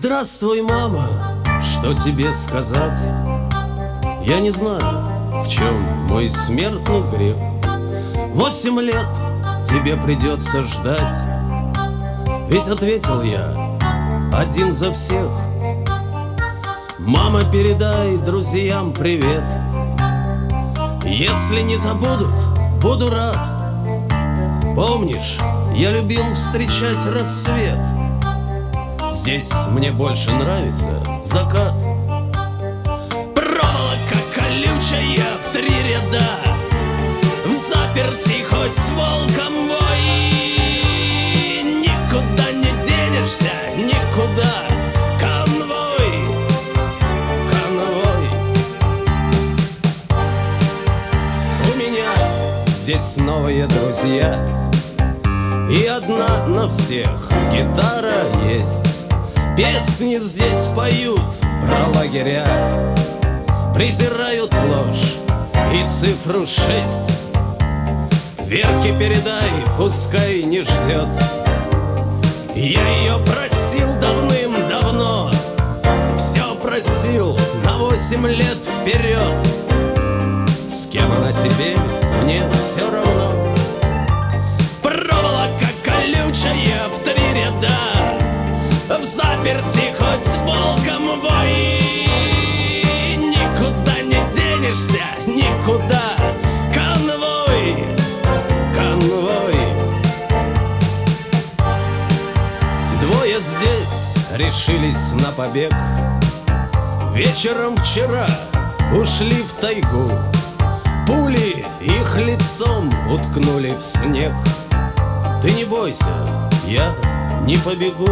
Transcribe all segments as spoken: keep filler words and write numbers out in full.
Здравствуй, мама, что тебе сказать? Я не знаю, в чем мой смертный грех. Восемь лет тебе придется ждать. Ведь ответил я один за всех. Мама, передай друзьям привет. Если не забудут, буду рад. Помнишь, я любил встречать рассвет. Здесь мне больше нравится закат. Проволока колючая в три ряда, взаперти хоть с волком вой. Никуда не денешься, никуда. Конвой, конвой. У меня здесь новые друзья, и одна на всех гитара есть. Песни здесь поют про лагеря, презирают ложь и цифру шесть. Верке передай, пускай не ждет. Я ее простил давным-давно, все простил на восемь лет вперед. С кем она теперь, мне все равно. Проволока колючая в три ряда, взаперти хоть с волком вой. Никуда не денешься, никуда. Конвой, конвой. Двое здесь решились на побег. Вечером вчера ушли в тайгу. Пули их лицом уткнули в снег. Ты не бойся, я не побегу,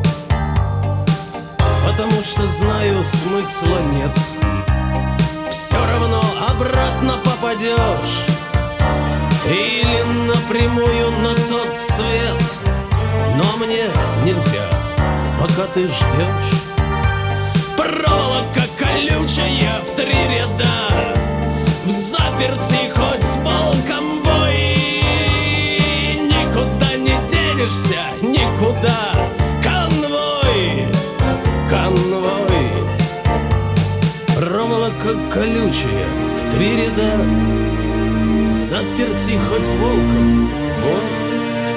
потому что знаю, смысла нет. Все равно обратно попадешь или напрямую на тот свет. Но мне нельзя, пока ты ждешь. Проволока колючая в три ряда, взаперти хоть с волком вой. Никуда не денешься, никуда. Конвой, конвой. Проволока колючая в три ряда, заперти хоть с волком вой.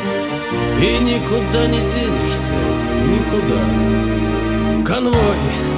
И никуда не денешься, никуда. Конвой.